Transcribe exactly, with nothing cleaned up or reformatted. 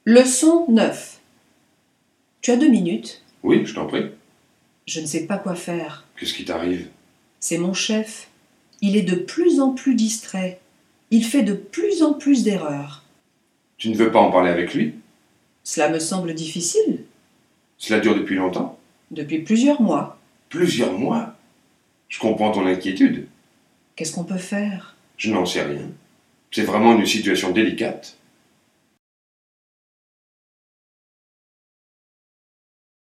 Leçon neuf. Tu as deux minutes. Oui, je t'en prie. Je ne sais pas quoi faire. Qu'est-ce qui t'arrive? C'est mon chef. Il est de plus en plus distrait. Il fait de plus en plus d'erreurs. Tu ne veux pas en parler avec lui? Cela me semble difficile. Cela dure depuis longtemps? Depuis plusieurs mois. Plusieurs mois? Je comprends ton inquiétude. Qu'est-ce qu'on peut faire? Je n'en sais rien. C'est vraiment une situation délicate.